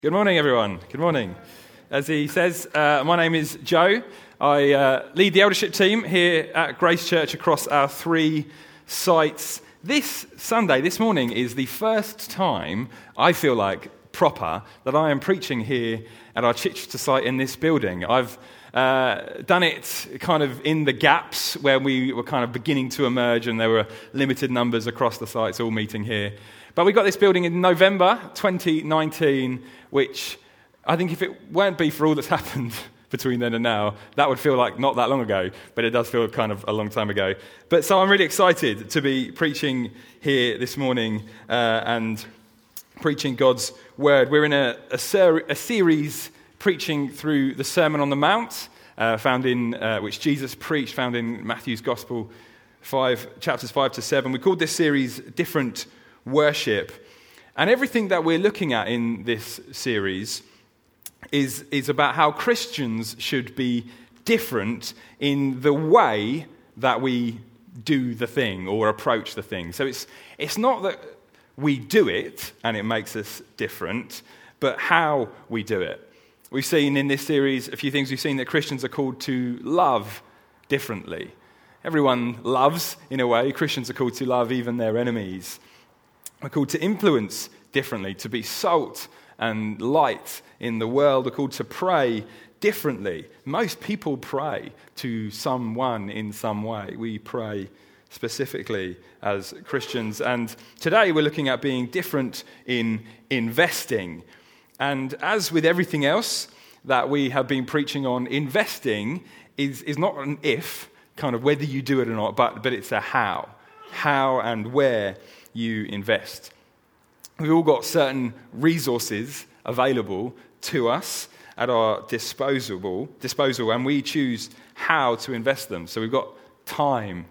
Good morning, everyone. Good morning. As he says, my name is Joe. I lead the eldership team here at Grace Church across our 3 sites. This Sunday, this morning, is the first time I feel like proper that I am preaching here at our Chichester site in this building. I've done it kind of in the gaps where we were kind of beginning to emerge and there were limited numbers across the sites all meeting here. But we got this building in November 2019, which I think if it weren't be for all that's happened between then and now, that would feel like not that long ago, but it does feel kind of a long time ago. But so I'm really excited to be preaching here this morning and preaching God's Word. We're in a series preaching through the Sermon on the Mount, found in which Jesus preached, found in Matthew's Gospel, chapters 5 to 7. We called this series Different Worship. And everything that we're looking at in this series is about how Christians should be different in the way that we do the thing or approach the thing. So it's not that we do it and it makes us different, but how we do it. We've seen in this series a few things. We've seen that Christians are called to love differently. Everyone loves, in a way. Christians are called to love even their enemies. We're called to influence differently, to be salt and light in the world. We're called to pray differently. Most people pray to someone in some way. We pray specifically as Christians. And today we're looking at being different in investing. And as with everything else that we have been preaching on, investing is not an if, kind of whether you do it or not, but it's a how and where you invest. We've all got certain resources available to us at our disposal, and we choose how to invest them. So we've got time.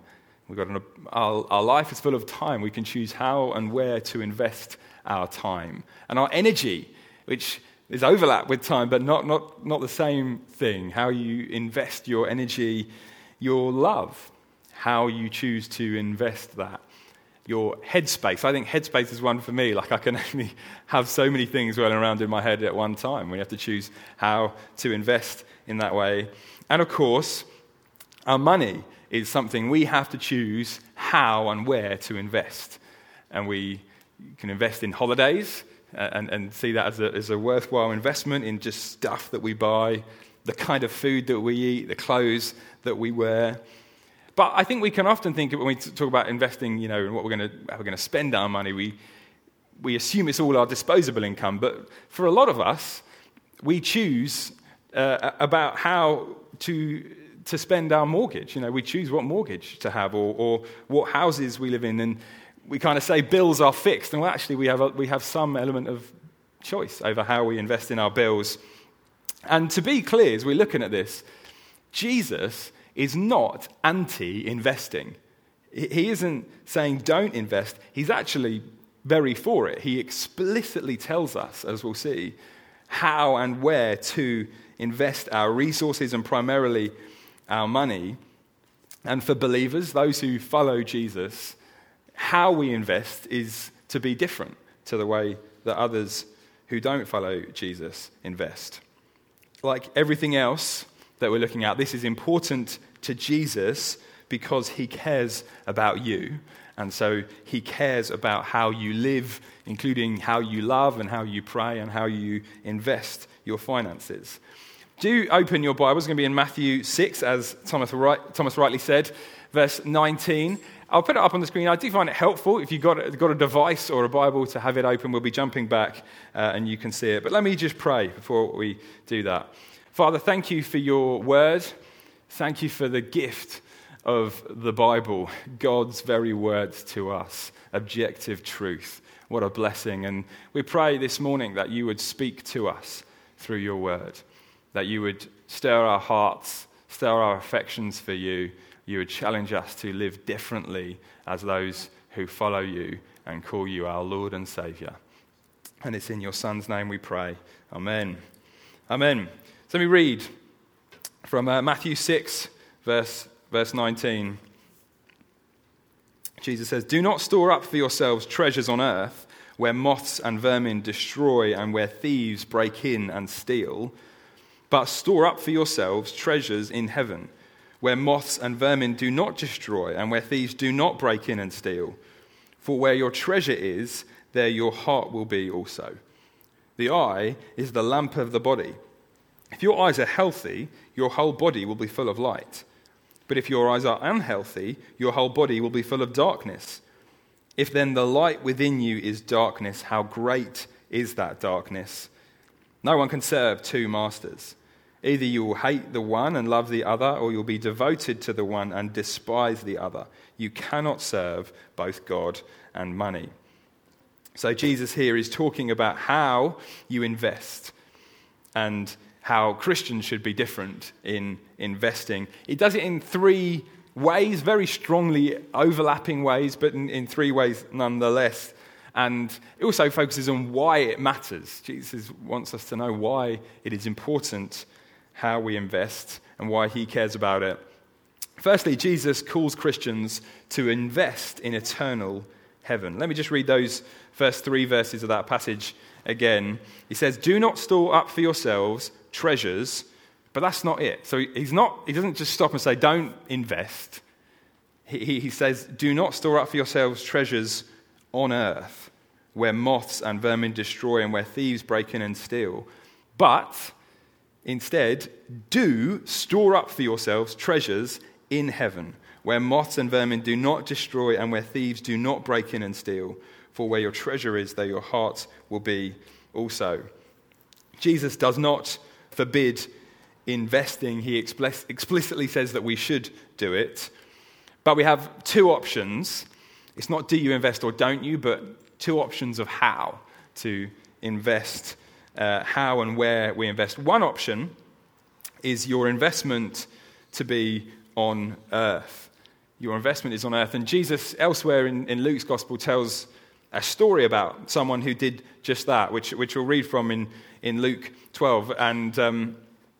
Our life is full of time. We can choose how and where to invest our time. And our energy, which is overlap with time, but not the same thing. How you invest your energy, your love, how you choose to invest that. Your headspace. I think headspace is one for me. Like I can only have so many things rolling around in my head at one time. We have to choose how to invest in that way. And of course, our money is something we have to choose how and where to invest. And we can invest in holidays and see that as a worthwhile investment in just stuff that we buy, the kind of food that we eat, the clothes that we wear. But I think we can often think when we talk about investing, and how we're going to spend our money, we assume it's all our disposable income. But for a lot of us, we choose about how to spend our mortgage. We choose what mortgage to have or what houses we live in, and we kind of say bills are fixed. And well, actually, we have some element of choice over how we invest in our bills. And to be clear, as we're looking at this, Jesus is not anti-investing. He isn't saying don't invest. He's actually very for it. He explicitly tells us, as we'll see, how and where to invest our resources and primarily our money. And for believers, those who follow Jesus, how we invest is to be different to the way that others who don't follow Jesus invest. Like everything else that we're looking at, this is important to Jesus because he cares about you. And so he cares about how you live, including how you love and how you pray and how you invest your finances. Do open your Bibles. It's going to be in Matthew 6, as Thomas rightly said, verse 19. I'll put it up on the screen. I do find it helpful if you've got a device or a Bible to have it open. We'll be jumping back and you can see it. But let me just pray before we do that. Father, thank you for your word. Thank you for the gift of the Bible, God's very words to us, objective truth. What a blessing. And we pray this morning that you would speak to us through your word, that you would stir our hearts, stir our affections for you. You would challenge us to live differently as those who follow you and call you our Lord and Saviour. And it's in your Son's name we pray. Amen. Amen. So let me read from Matthew 6, verse 19. Jesus says, "Do not store up for yourselves treasures on earth, where moths and vermin destroy and where thieves break in and steal. But store up for yourselves treasures in heaven, where moths and vermin do not destroy and where thieves do not break in and steal. For where your treasure is, there your heart will be also. The eye is the lamp of the body. If your eyes are healthy, your whole body will be full of light. But if your eyes are unhealthy, your whole body will be full of darkness. If then the light within you is darkness, how great is that darkness? No one can serve two masters. Either you will hate the one and love the other, or you'll be devoted to the one and despise the other. You cannot serve both God and money. So Jesus here is talking about how you invest and how Christians should be different in investing. He does it in three ways, very strongly overlapping ways, but in three ways nonetheless. And it also focuses on why it matters. Jesus wants us to know why it is important how we invest and why he cares about it. Firstly, Jesus calls Christians to invest in eternal heaven. Let me just read those first 3 verses of that passage again. He says, "Do not store up for yourselves treasures," but that's not it. So he doesn't just stop and say, don't invest. He says, "Do not store up for yourselves treasures on earth, where moths and vermin destroy and where thieves break in and steal. But instead, do store up for yourselves treasures in heaven, where moths and vermin do not destroy and where thieves do not break in and steal. For where your treasure is, there your heart will be also." Jesus does not forbid investing. He explicitly says that we should do it. But we have 2 options. It's not do you invest or don't you, but 2 options of how to invest, how and where we invest. One option is your investment to be on earth. Your investment is on earth. And Jesus, elsewhere in Luke's gospel, tells a story about someone who did just that, which we'll read from in Luke 12. And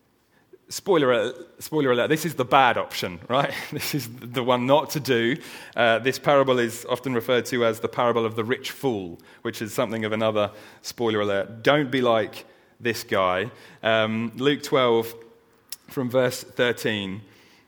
spoiler alert, this is the bad option, right? This is the one not to do. This parable is often referred to as the parable of the rich fool, which is something of another spoiler alert. Don't be like this guy. Luke 12, from verse 13,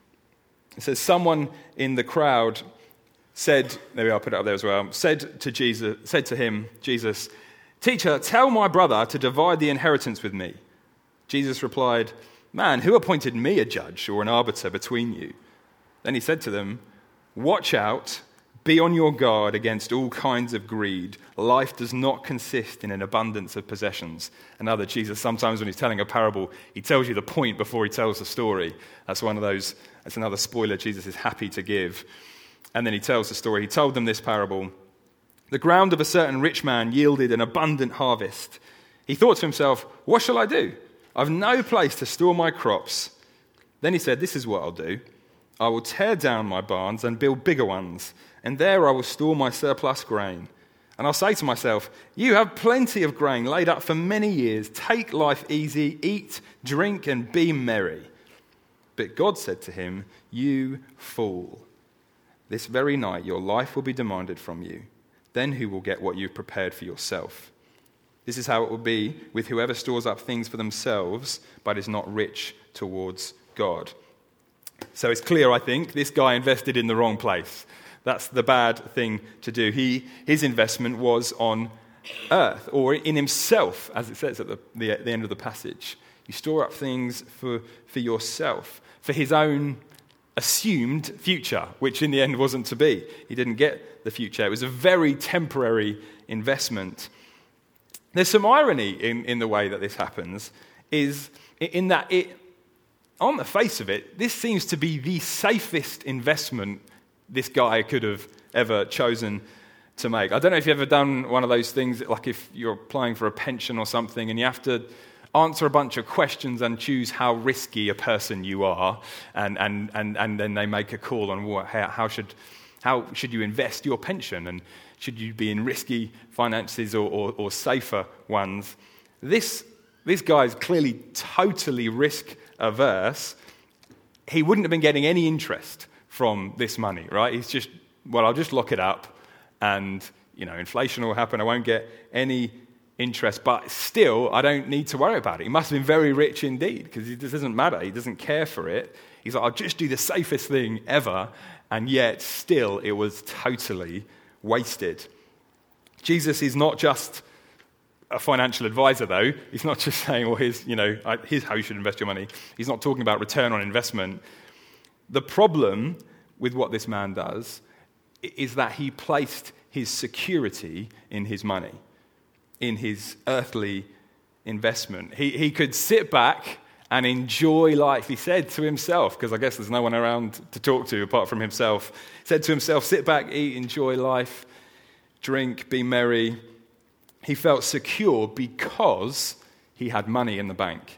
it says, "Someone in the crowd said," maybe I'll put it up there as well, said to him, Jesus, "Teacher, tell my brother to divide the inheritance with me." Jesus replied, "Man, who appointed me a judge or an arbiter between you?" Then he said to them, "Watch out, be on your guard against all kinds of greed. Life does not consist in an abundance of possessions." Another, Jesus, sometimes when he's telling a parable, he tells you the point before he tells the story. That's another spoiler Jesus is happy to give. And then he tells the story. He told them this parable. "The ground of a certain rich man yielded an abundant harvest. He thought to himself, 'What shall I do? I've no place to store my crops.' Then he said, 'This is what I'll do. I will tear down my barns and build bigger ones, and there I will store my surplus grain. And I'll say to myself, you have plenty of grain laid up for many years. Take life easy, eat, drink, and be merry.' But God said to him, 'You fool. This very night your life will be demanded from you. Then who will get what you've prepared for yourself? This is how it will be with whoever stores up things for themselves, but is not rich towards God.'" So it's clear, I think, this guy invested in the wrong place. That's the bad thing to do. His investment was on earth, or in himself, as it says at the end of the passage. You store up things for yourself, for his own assumed future, which in the end wasn't to be. He didn't get the future. It was a very temporary investment. There's some irony in the way that this happens, is in that on the face of it, this seems to be the safest investment this guy could have ever chosen to make. I don't know if you've ever done one of those things, like if you're applying for a pension or something and you have to answer a bunch of questions and choose how risky a person you are, and then they make a call on how should you invest your pension, and should you be in risky finances or safer ones. This guy is clearly totally risk averse. He wouldn't have been getting any interest from this money, right? He's just, well, I'll just lock it up and inflation will happen. I won't get any interest, but still, I don't need to worry about it. He must have been very rich indeed, because it doesn't matter. He doesn't care for it. He's like, I'll just do the safest thing ever, and yet still it was totally wasted. Jesus is not just a financial advisor, though. He's not just saying, well, here's how you should invest your money. He's not talking about return on investment. The problem with what this man does is that he placed his security in his money, in his earthly investment. He could sit back and enjoy life, he said to himself, because I guess there's no one around to talk to apart from himself. He said to himself, sit back, eat, enjoy life, drink, be merry. He felt secure because he had money in the bank.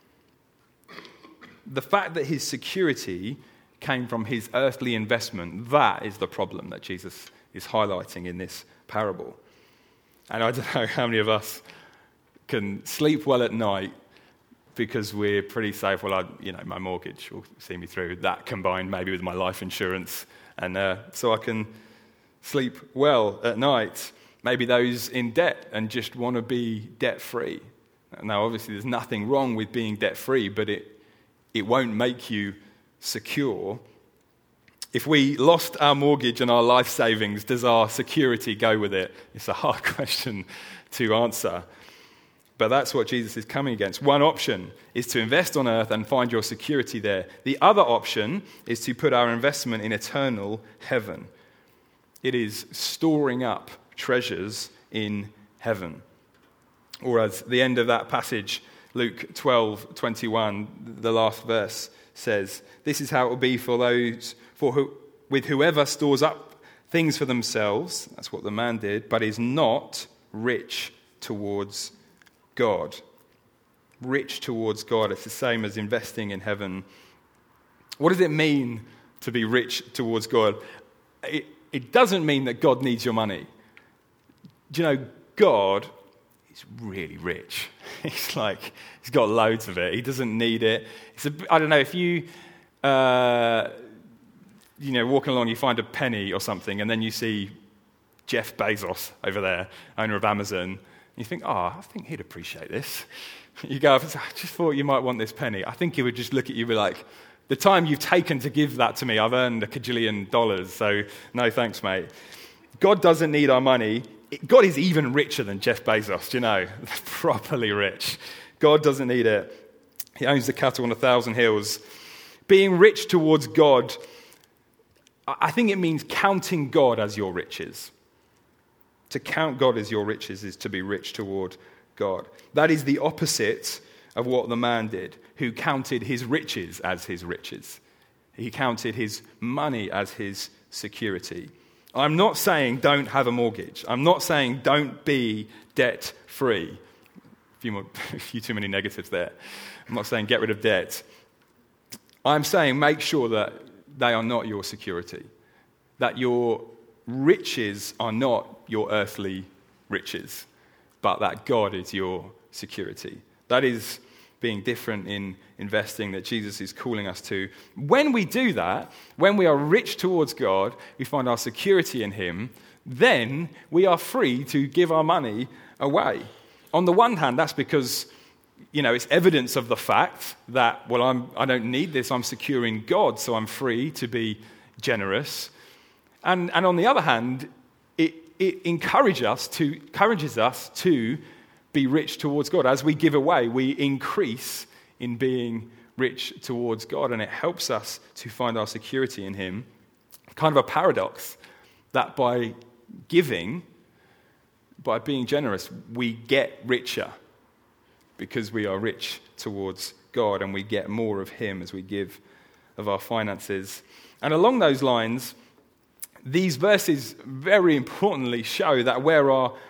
The fact that his security came from his earthly investment, that is the problem that Jesus is highlighting in this parable. And I don't know how many of us can sleep well at night because we're pretty safe. Well, my mortgage will see me through. That combined maybe with my life insurance, and so I can sleep well at night. Maybe those in debt and just want to be debt-free. Now, obviously, there's nothing wrong with being debt-free, but it won't make you secure. If we lost our mortgage and our life savings, does our security go with it? It's a hard question to answer. But that's what Jesus is coming against. One option is to invest on earth and find your security there. The other option is to put our investment in eternal heaven. It is storing up treasures in heaven. Or as the end of that passage, Luke 12:21, the last verse says, this is how it will be for those with whoever stores up things for themselves, that's what the man did, but is not rich towards God. Rich towards God. It's the same as investing in heaven. What does it mean to be rich towards God? It doesn't mean that God needs your money. Do you know, God is really rich. He's got loads of it. He doesn't need it. I don't know, if you walking along, you find a penny or something, and then you see Jeff Bezos over there, owner of Amazon, and you think, I think he'd appreciate this. You go, I just thought you might want this penny. I think he would just look at you and be like, the time you've taken to give that to me, I've earned $1 kajillion, so no thanks, mate. God doesn't need our money. God is even richer than Jeff Bezos, properly rich. God doesn't need it. He owns the cattle on 1,000 hills. Being rich towards God, I think it means counting God as your riches. To count God as your riches is to be rich toward God. That is the opposite of what the man did, who counted his riches as his riches. He counted his money as his security. I'm not saying don't have a mortgage. I'm not saying don't be debt-free. A few too many negatives there. I'm not saying get rid of debt. I'm saying make sure that they are not your security, that your riches are not your earthly riches, but that God is your security. That is being different in investing that Jesus is calling us to. When we do that, when we are rich towards God, we find our security in Him, then we are free to give our money away. On the one hand, that's because, it's evidence of the fact that, I don't need this, I'm secure in God, so I'm free to be generous. And on the other hand, it encourages us to be rich towards God. As we give away, we increase in being rich towards God, and it helps us to find our security in Him. Kind of a paradox that by giving, by being generous, we get richer because we are rich towards God, and we get more of Him as we give of our finances. And along those lines, these verses very importantly show that where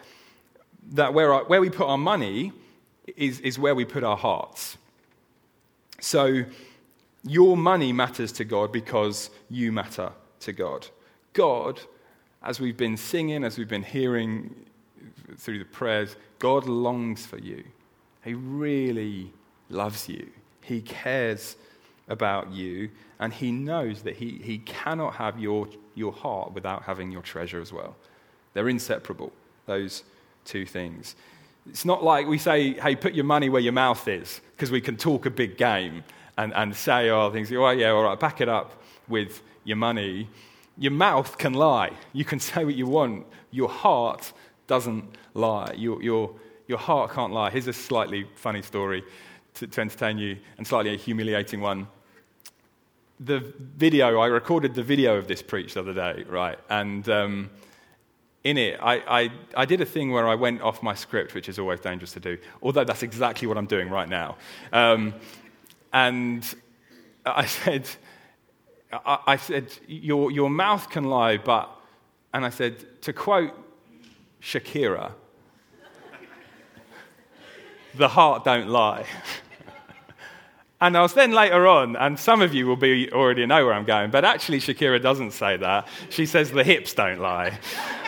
we put our money is where we put our hearts. So your money matters to God because you matter to God. God, as we've been singing, as we've been hearing through the prayers, God longs for you. He really loves you. He cares about you, and He knows that he cannot have your heart without having your treasure as well. They're inseparable, those two things. It's not like we say, hey, put your money where your mouth is, because we can talk a big game and say things, oh, yeah, all right, back it up with your money. Your mouth can lie. You can say what you want. Your heart doesn't lie. Your heart can't lie. Here's a slightly funny story to entertain you, and slightly a humiliating one. I recorded the video of this preach the other day, right? And in it, I did a thing where I went off my script, which is always dangerous to do, although that's exactly what I'm doing right now. And I said, your mouth can lie, and I said, to quote Shakira, the heart don't lie. And I was then later on, and some of you will already know where I'm going, but actually Shakira doesn't say that. She says the hips don't lie.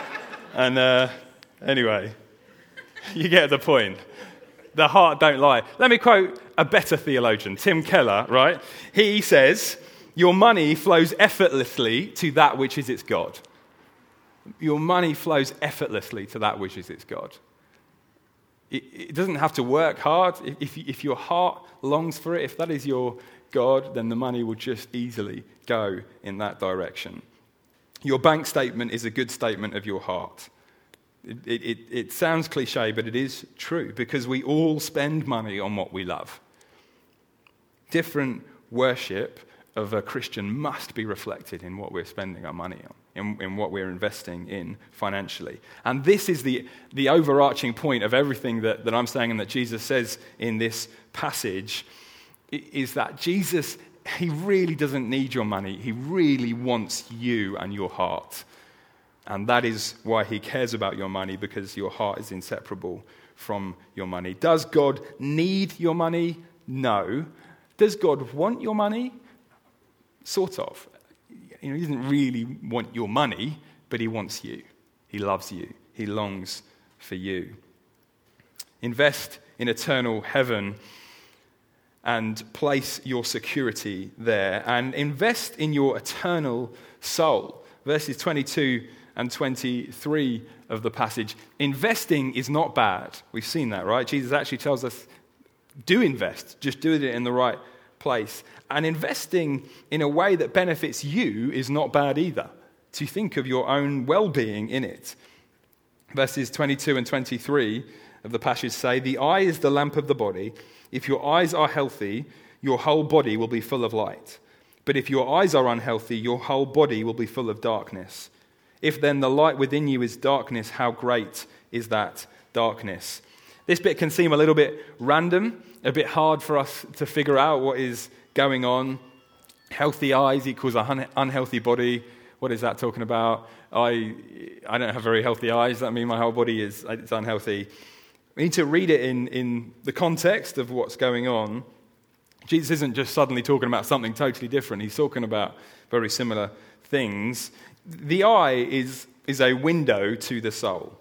And anyway, you get the point. The heart don't lie. Let me quote a better theologian, Tim Keller, right? He says, your money flows effortlessly to that which is its God. Your money flows effortlessly to that which is its God. It doesn't have to work hard. If your heart longs for it, if that is your God, then the money will just easily go in that direction. Your bank statement is a good statement of your heart. It sounds cliche, but it is true, because we all spend money on what we love. Different worship of a Christian must be reflected in what we're spending our money on, in what we're investing in financially. And this is the overarching point of everything that I'm saying and that Jesus says in this passage, is that Jesus, he really doesn't need your money. He really wants you and your heart. And that is why he cares about your money, because your heart is inseparable from your money. Does God need your money? No. Does God want your money? Sort of. He doesn't really want your money, but he wants you. He loves you. He longs for you. Invest in eternal heaven and place your security there. And invest in your eternal soul. Verses 22 and 23 of the passage. Investing is not bad. We've seen that, right? Jesus actually tells us, do invest. Just do it in the right place. And investing in a way that benefits you is not bad either. To think of your own well-being in it. Verses 22 and 23 of the passage say, the eye is the lamp of the body. If your eyes are healthy, your whole body will be full of light. But if your eyes are unhealthy, your whole body will be full of darkness. If then the light within you is darkness, how great is that darkness? This bit can seem a little bit random, a bit hard for us to figure out what is going on. Healthy eyes equals unhealthy body. What is that talking about? I don't have very healthy eyes. That means my whole body is unhealthy. We need to read it in the context of what's going on. Jesus isn't just suddenly talking about something totally different. He's talking about very similar things. The eye is a window to the soul.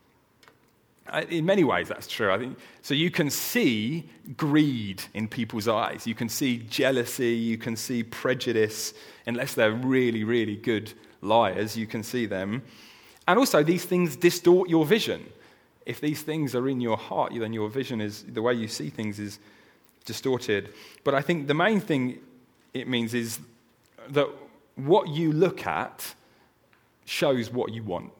In many ways, that's true. I think so. You can see greed in people's eyes. You can see jealousy. You can see prejudice. Unless they're really, really good liars, you can see them. And also, these things distort your vision. If these things are in your heart, then your vision is, the way you see things is distorted. But I think the main thing it means is that what you look at shows what you want.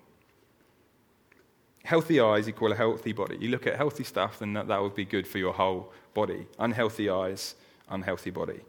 Healthy eyes equal a healthy body. You look at healthy stuff, then that would be good for your whole body. Unhealthy eyes, unhealthy body.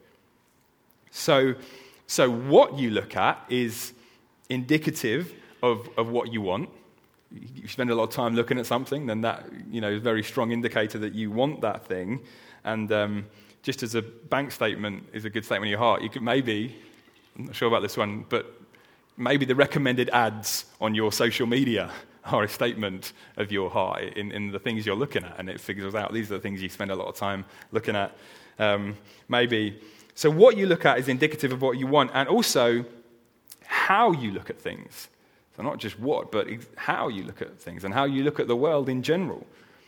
So what you look at is indicative of what you want. You spend a lot of time looking at something, then that is a very strong indicator that you want that thing. And just as a bank statement is a good statement in your heart, you could maybe, I'm not sure about this one, but maybe the recommended ads on your social media are a statement of your heart in the things you're looking at, and it figures out these are the things you spend a lot of time looking at. Maybe. So what you look at is indicative of what you want, and also how you look at things. So not just what, but how you look at things and how you look at the world in general.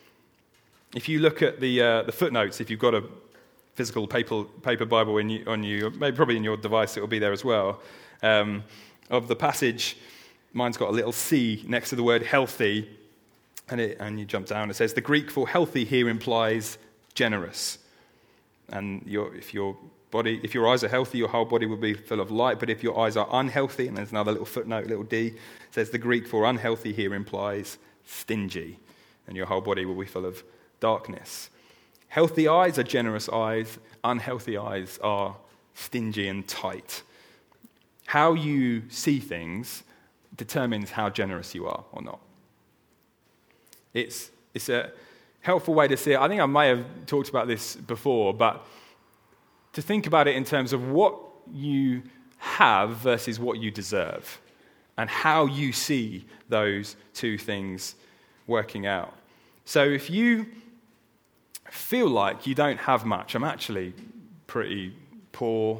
If you look at the footnotes, if you've got a physical paper Bible on you, maybe probably in your device, it will be there as well, of the passage, mine's got a little C next to the word healthy, and you jump down. It says the Greek for healthy here implies generous. And if your eyes are healthy, your whole body will be full of light. But if your eyes are unhealthy, and there's another little footnote, little D, it says the Greek for unhealthy here implies stingy, and your whole body will be full of darkness. Healthy eyes are generous eyes. Unhealthy eyes are stingy and tight. How you see things determines how generous you are or not. It's a helpful way to see it. I think I may have talked about this before, but to think about it in terms of what you have versus what you deserve, and how you see those two things working out. So if you feel like you don't have much, I'm actually pretty poor,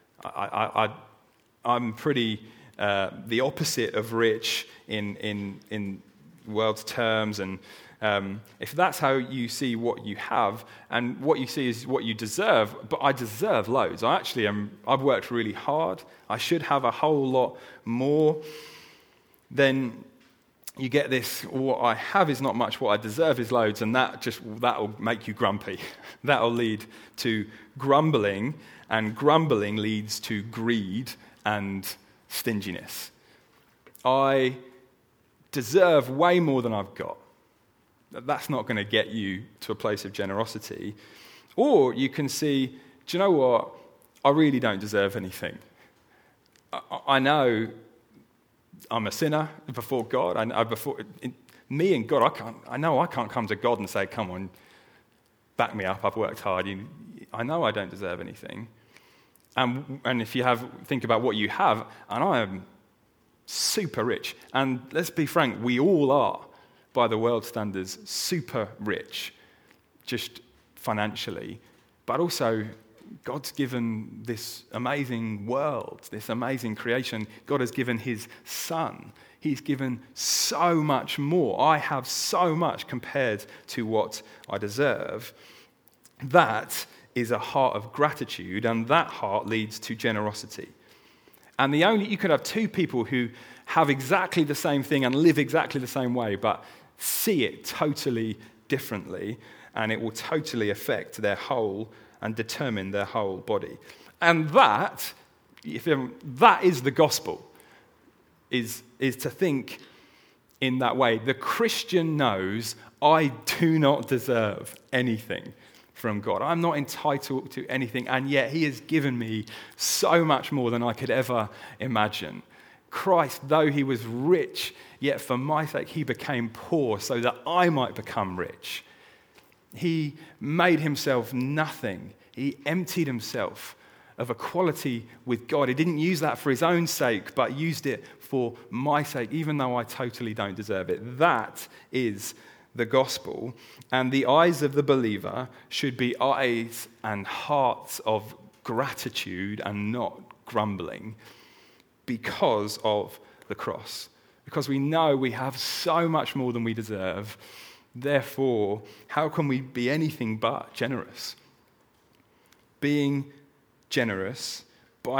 I'm pretty the opposite of rich in world's terms, and if that's how you see what you have, and what you see is what you deserve, but I deserve loads. I've worked really hard. I should have a whole lot more. Then you get this, what I have is not much, what I deserve is loads, and that'll make you grumpy. That'll lead to grumbling, and grumbling leads to greed and stinginess. I deserve way more than I've got. That's not going to get you to a place of generosity. Or you can see, do you know what? I really don't deserve anything. I know I'm a sinner before God. Me and God, I know I can't come to God and say, come on, back me up, I've worked hard. I know I don't deserve anything. And if you think about what you have, and I am super rich. And let's be frank, we all are, by the world standards, super rich, just financially. But also, God's given this amazing world, this amazing creation. God has given his Son. He's given so much more. I have so much compared to what I deserve. That is a heart of gratitude, and that heart leads to generosity. And you could have two people who have exactly the same thing and live exactly the same way, but see it totally differently, and it will totally affect their whole and determine their whole body. And that is the gospel, is to think in that way. The Christian knows I do not deserve anything from God. I'm not entitled to anything, and yet he has given me so much more than I could ever imagine. Christ, though he was rich, yet for my sake he became poor so that I might become rich. He made himself nothing. He emptied himself of equality with God. He didn't use that for his own sake, but used it for my sake, even though I totally don't deserve it. That is the gospel. And the eyes of the believer should be eyes and hearts of gratitude and not grumbling because of the cross. Because we know we have so much more than we deserve. Therefore, how can we be anything but generous? Being generous by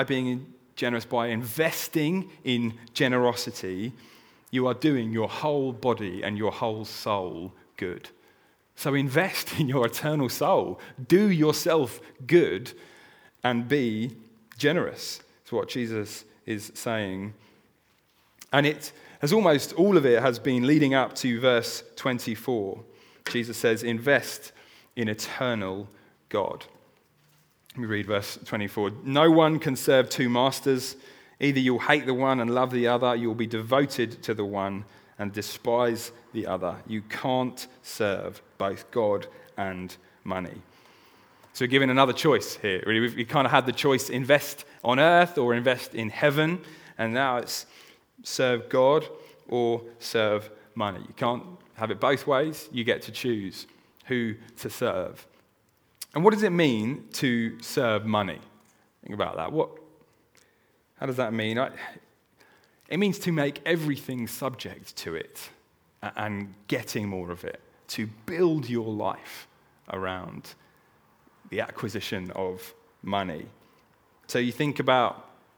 investing in generosity, you are doing your whole body and your whole soul good. So invest in your eternal soul. Do yourself good and be generous. That's what Jesus is saying. And all of it has been leading up to verse 24. Jesus says, invest in eternal God. Let me read verse 24. No one can serve two masters. Either you'll hate the one and love the other, you'll be devoted to the one and despise the other. You can't serve both God and money. So we're given another choice here. We kind of had the choice, invest on earth or invest in heaven. And now it's serve God or serve money. You can't have it both ways. You get to choose who to serve. And what does it mean to serve money? Think about that. How does that mean? It means to make everything subject to it and getting more of it, to build your life around the acquisition of money. So you think about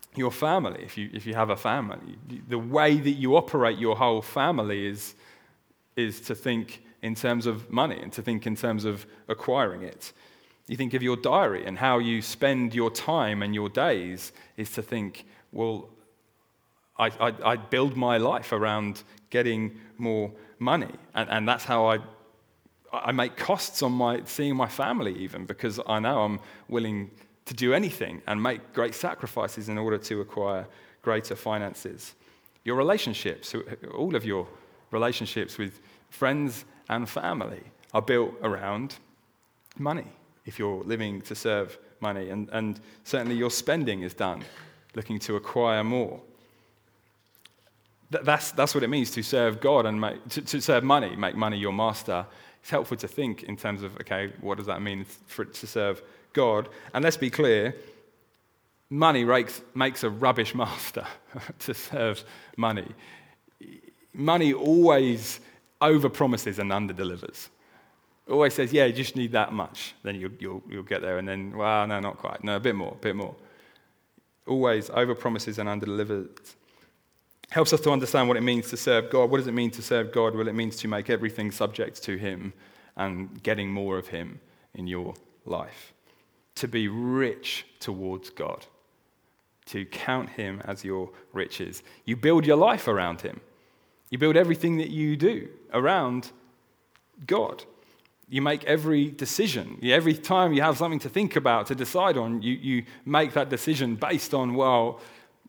your family, if you have a family. The way that you operate your whole family is to think in terms of money and to think in terms of acquiring it. You think of your diary and how you spend your time and your days is to think, well, I build my life around getting more money. And that's how I make costs on seeing my family even, because I know I'm willing to do anything and make great sacrifices in order to acquire greater finances. Your relationships, all of your relationships with friends and family are built around money if you're living to serve money. And certainly your spending is done looking to acquire more. That's what it means to serve God and to serve money, make money your master. It's helpful to think in terms of, okay, what does that mean for it to serve God? And let's be clear, money makes a rubbish master to serve money. Money always overpromises and underdelivers. Always says, yeah, you just need that much, then you'll get there, and then, well, no, not quite. No, a bit more. Always overpromises and underdelivers. Helps us to understand what it means to serve God. What does it mean to serve God? Well, it means to make everything subject to Him and getting more of Him in your life. To be rich towards God. To count Him as your riches. You build your life around Him. You build everything that you do around God. You make every decision. Every time you have something to think about, to decide on, you make that decision based on, well,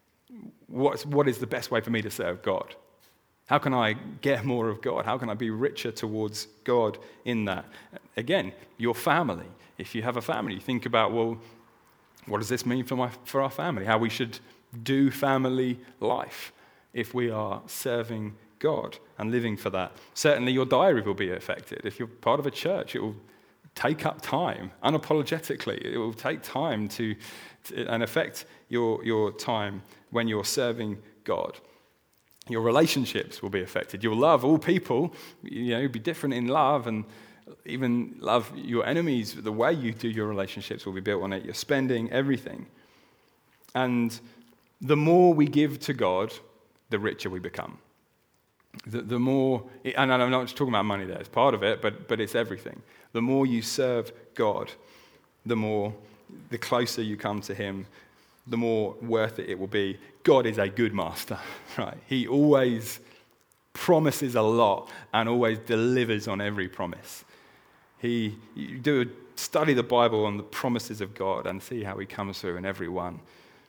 what is the best way for me to serve God? How can I get more of God? How can I be richer towards God in that? Again, your family. If you have a family, you think about, well, what does this mean for our family? How we should do family life if we are serving God and living for that. Certainly your diary will be affected. If you're part of a church, it will take up time, unapologetically. It will take time and affect your time when you're serving God. Your relationships will be affected. You'll love all people, be different in love, and even love your enemies. The way you do your relationships will be built on it. Your spending, everything. And the more we give to God, the richer we become. The more, and I'm not just talking about money there, it's part of it, but it's everything. The more you serve God, the closer you come to Him, the more worth it will be. God is a good master, right? He always promises a lot and always delivers on every promise. You study the Bible on the promises of God and see how He comes through in every one.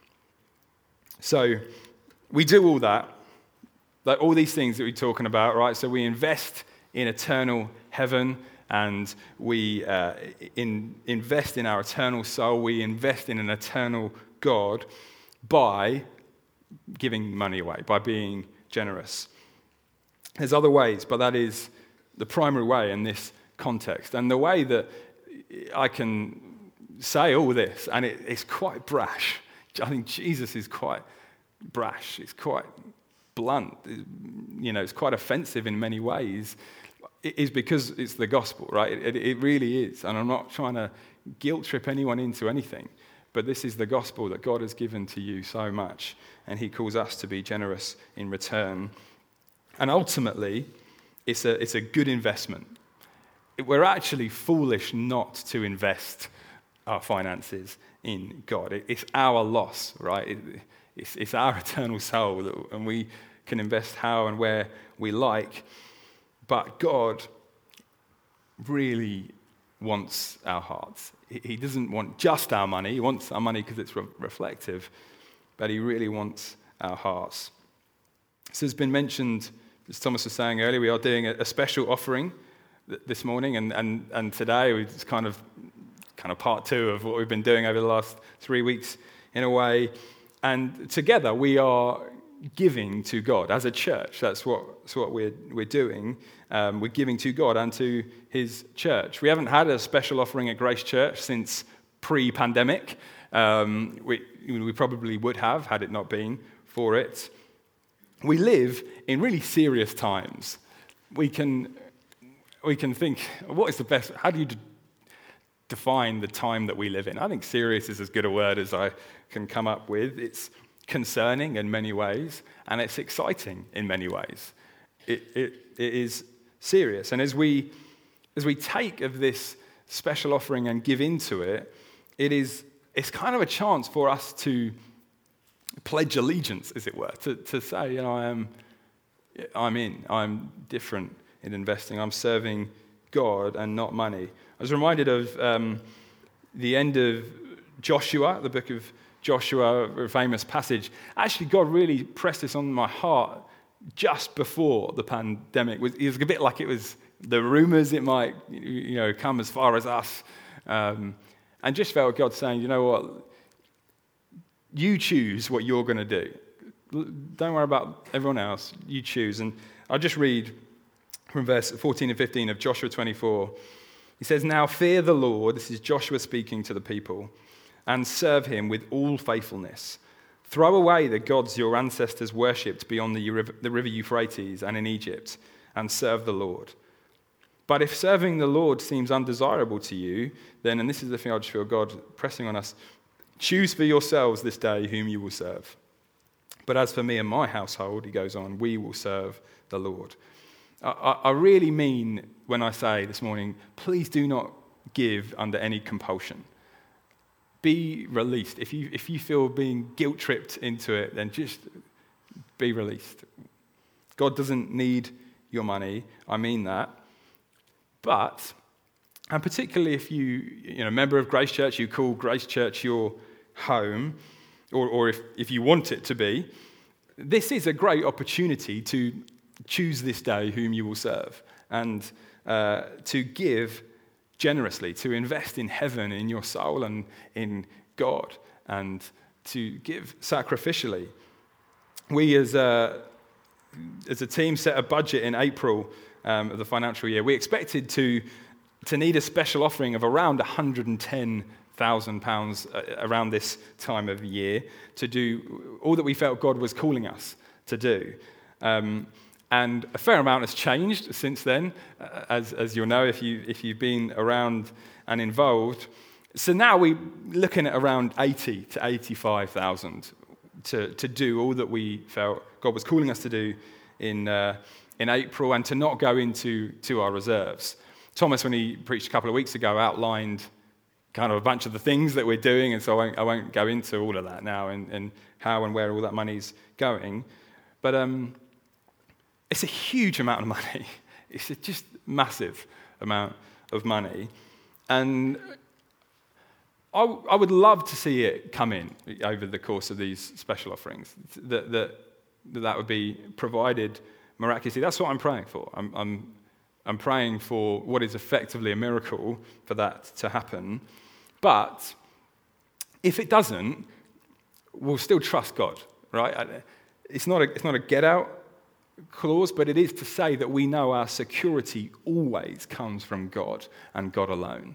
So we do all that, like all these things that we're talking about, right? So we invest in eternal heaven, and we invest in our eternal soul. We invest in an eternal God by giving money away, by being generous. There's other ways, but that is the primary way in this context. And the way that I can say all this, and it's quite brash. I think Jesus is quite brash. It's quite blunt. It's quite offensive in many ways. It is because it's the gospel, right? It really is. And I'm not trying to guilt trip anyone into anything. But this is the gospel that God has given to you so much, and He calls us to be generous in return. And ultimately, it's a good investment. We're actually foolish not to invest our finances in God. It's our loss, right? It's our eternal soul, and we can invest how and where we like. But God really wants our hearts. He doesn't want just our money. He wants our money because it's reflective, but He really wants our hearts. So it's been mentioned, as Thomas was saying earlier, we are doing a special offering this morning, and today it's kind of part two of what we've been doing over the last 3 weeks in a way. And together we are giving to God as a church. That's what we're doing. We're giving to God and to His church. We haven't had a special offering at Grace Church since pre-pandemic. We probably would have had it not been for it. We live in really serious times. We can think, what is the best? How do you define the time that we live in? I think serious is as good a word as I can come up with. It's concerning in many ways, and it's exciting in many ways. It is serious. And as we take of this special offering and give into it, it's kind of a chance for us to pledge allegiance, as it were, to say, I'm different in investing. I'm serving God and not money. I was reminded of the end of Joshua, the book of Joshua, a famous passage. Actually, God really pressed this on my heart just before the pandemic. It was a bit like it was the rumors it might come as far as us. And just felt God saying, you know what, you choose what you're going to do. Don't worry about everyone else. You choose. And I'll just read from verse 14 and 15 of Joshua 24. He says, "Now fear the Lord," this is Joshua speaking to the people, "and serve him with all faithfulness. Throw away the gods your ancestors worshipped beyond the river Euphrates and in Egypt, and serve the Lord. But if serving the Lord seems undesirable to you, then," and this is the thing I just feel God pressing on us, "choose for yourselves this day whom you will serve. But as for me and my household," he goes on, "we will serve the Lord." I really mean when I say this morning, please do not give under any compulsion. Be released. If you feel being guilt-tripped into it, then just be released. God doesn't need your money. I mean that. But, and particularly if you're a member of Grace Church, you call Grace Church your home, or if you want it to be, this is a great opportunity to choose this day whom you will serve, and to give generously, to invest in heaven, in your soul, and in God, and to give sacrificially. We as a team set a budget in April of the financial year. We expected to need a special offering of around £110,000 around this time of year to do all that we felt God was calling us to do. And a fair amount has changed since then, as you'll know if you've been around and involved. So now we're looking at around 80 to 85,000 to do all that we felt God was calling us to do in April, and to not go into our reserves. Thomas, when he preached a couple of weeks ago, outlined kind of a bunch of the things that we're doing, and so I won't go into all of that now and how and where all that money's going. But it's a huge amount of money. It's a just massive amount of money. And I would love to see it come in over the course of these special offerings, that would be provided miraculously. That's what I'm praying for. I'm praying for what is effectively a miracle for that to happen. But if it doesn't, we'll still trust God, right? It's not a get-out clause, but it is to say that we know our security always comes from God and God alone.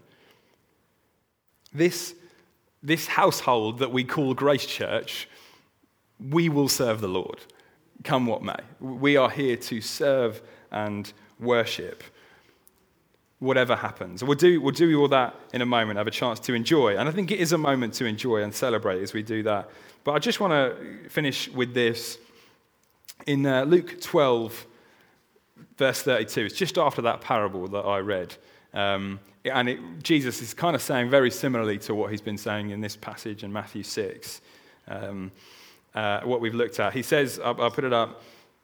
This household that we call Grace Church, we will serve the Lord, come what may. We are here to serve and worship, whatever happens. We'll do all that in a moment, have a chance to enjoy. And I think it is a moment to enjoy and celebrate as we do that. But I just want to finish with this. In Luke 12, verse 32, it's just after that parable that I read. Jesus is kind of saying very similarly to what he's been saying in this passage in Matthew 6, what we've looked at. He says, I'll put it up.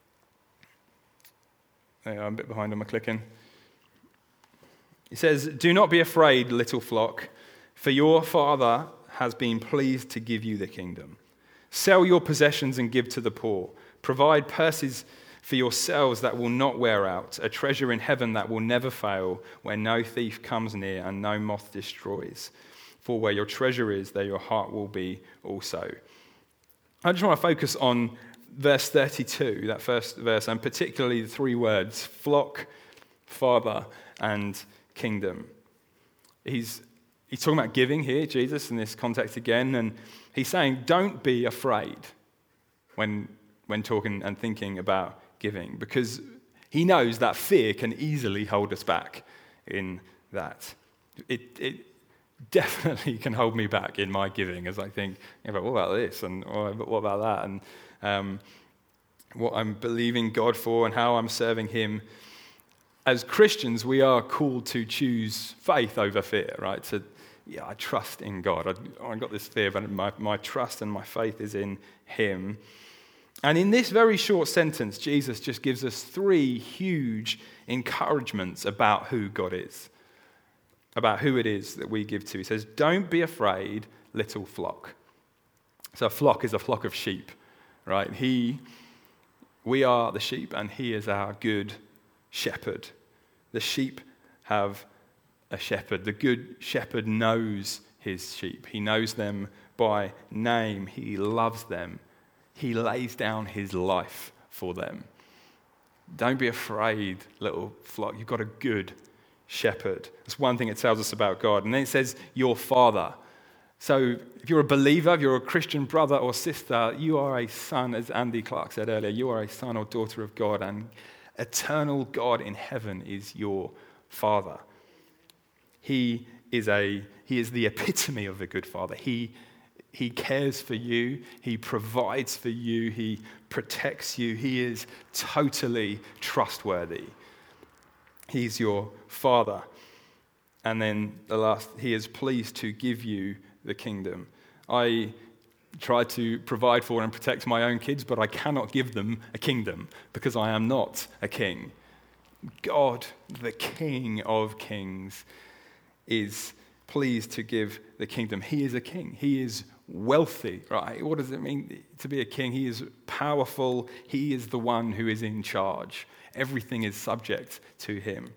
I'm a bit behind on my clicking. He says, "Do not be afraid, little flock, for your Father has been pleased to give you the kingdom. Sell your possessions and give to the poor. Provide purses for yourselves that will not wear out, a treasure in heaven that will never fail, where no thief comes near and no moth destroys. For where your treasure is, there your heart will be also." I just want to focus on verse 32, that first verse, and particularly the three words, flock, father, and kingdom. He's talking about giving here, Jesus, in this context again, and he's saying, don't be afraid when talking and thinking about giving, because he knows that fear can easily hold us back in that. definitely can hold me back in my giving as I think, what about this and what about that, and what I'm believing God for and how I'm serving him. As Christians, we are called to choose faith over fear, right? I trust in God. I got this fear, but my trust and my faith is in him. And in this very short sentence, Jesus just gives us 3 huge encouragements about who God is, about who it is that we give to. He says, don't be afraid, little flock. So a flock is a flock of sheep, right? We are the sheep, and he is our good shepherd. The sheep have a shepherd. The good shepherd knows his sheep. He knows them by name. He loves them. He lays down his life for them. Don't be afraid, little flock. You've got a good shepherd. That's one thing it tells us about God. And then it says, your Father. So if you're a believer, if you're a Christian brother or sister, you are a son, as Andy Clark said earlier, you are a son or daughter of God, and eternal God in heaven is your Father. He is the epitome of a good father. He cares for you. He provides for you. He protects you. He is totally trustworthy. He's your Father. And then the last, he is pleased to give you the kingdom. I try to provide for and protect my own kids, but I cannot give them a kingdom because I am not a king. God, the King of Kings, is pleased to give the kingdom. He is a king. He is wealthy, right? What does it mean to be a king? He is powerful. He is the one who is in charge. Everything is subject to him.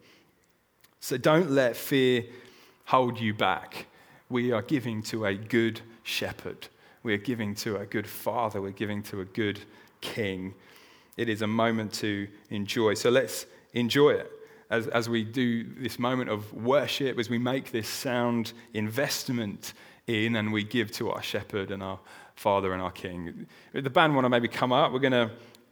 So don't let fear hold you back. We are giving to a good shepherd. We are giving to a good father. We're giving to a good king. It is a moment to enjoy. So let's enjoy it as we do this moment of worship, as we make this sound investment in and we give to our shepherd and our father and our king. If the band want to maybe come up, we're going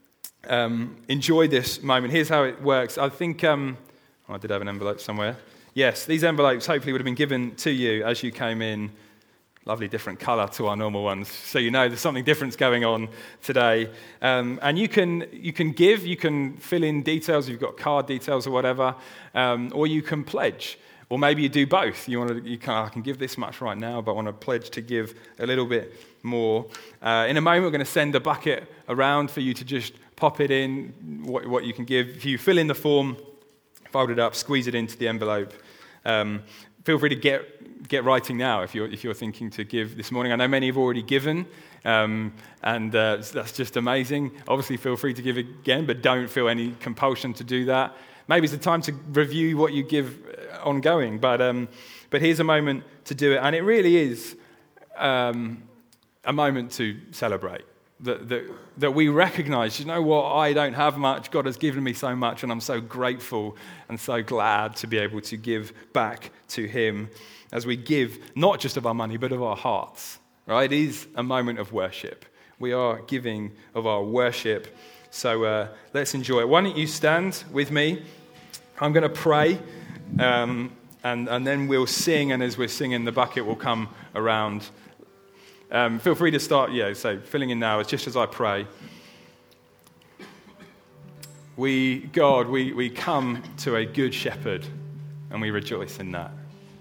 to enjoy this moment. Here's how it works. I think, I did have an envelope somewhere. Yes, these envelopes hopefully would have been given to you as you came in. Lovely different colour to our normal ones, so you know there's something different going on today. And you can give, you can fill in details, you've got card details or whatever, or you can pledge. Or maybe you do both. I can give this much right now, but I want to pledge to give a little bit more. In a moment, we're going to send a bucket around for you to just pop it in, what you can give. If you fill in the form, fold it up, squeeze it into the envelope. Feel free to get writing now if you're thinking to give this morning. I know many have already given, and that's just amazing. Obviously, feel free to give again, but don't feel any compulsion to do that. Maybe it's the time to review what you give ongoing, but here's a moment to do it, and it really is a moment to celebrate. That we recognize, you know what, I don't have much, God has given me so much, and I'm so grateful and so glad to be able to give back to him as we give not just of our money, but of our hearts, right? It is a moment of worship. We are giving of our worship, so let's enjoy it. Why don't you stand with me? I'm going to pray, and then we'll sing, and as we're singing, the bucket will come around. Feel free to start, so filling in now, it's just as I pray. We come to a good shepherd, and we rejoice in that.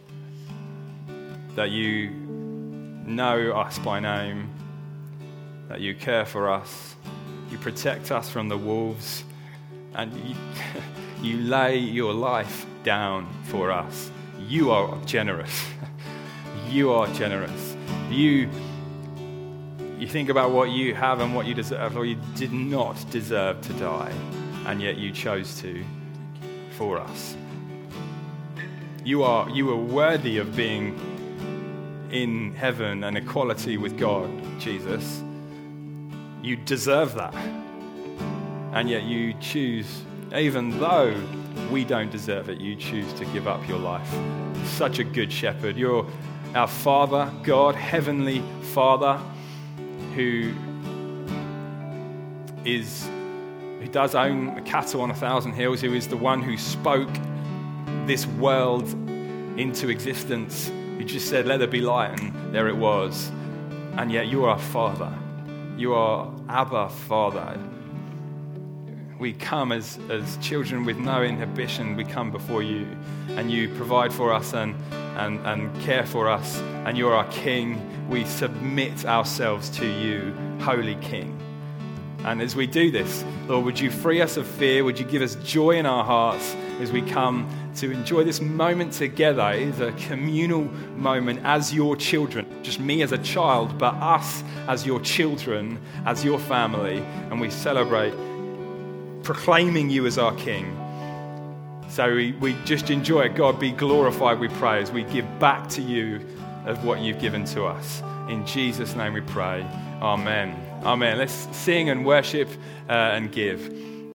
That you know us by name, that you care for us, you protect us from the wolves, and you lay your life down for us. You are generous. You are generous. You think about what you have and what you deserve, or you did not deserve to die, and yet you chose to for us. You were worthy of being in heaven and equality with God, Jesus. You deserve that, and yet you choose, even though we don't deserve it, you choose to give up your life. Such a good shepherd. You're our Father, God, Heavenly Father, who does own the cattle on 1,000 hills, who is the one who spoke this world into existence, You just said, let there be light, and there it was. And yet you are our Father. You are Abba, Father. We come as children with no inhibition. We come before you, and you provide for us and care for us, and you're our King. We submit ourselves to you, Holy King. And as we do this, Lord, would you free us of fear? Would you give us joy in our hearts as we come to enjoy this moment together? It is a communal moment as your children. Just me as a child, but us as your children, as your family. And we celebrate proclaiming you as our King. So we just enjoy it. God, be glorified, we pray, as we give back to you of what you've given to us. In Jesus' name we pray. Amen. Amen. Let's sing and worship and give.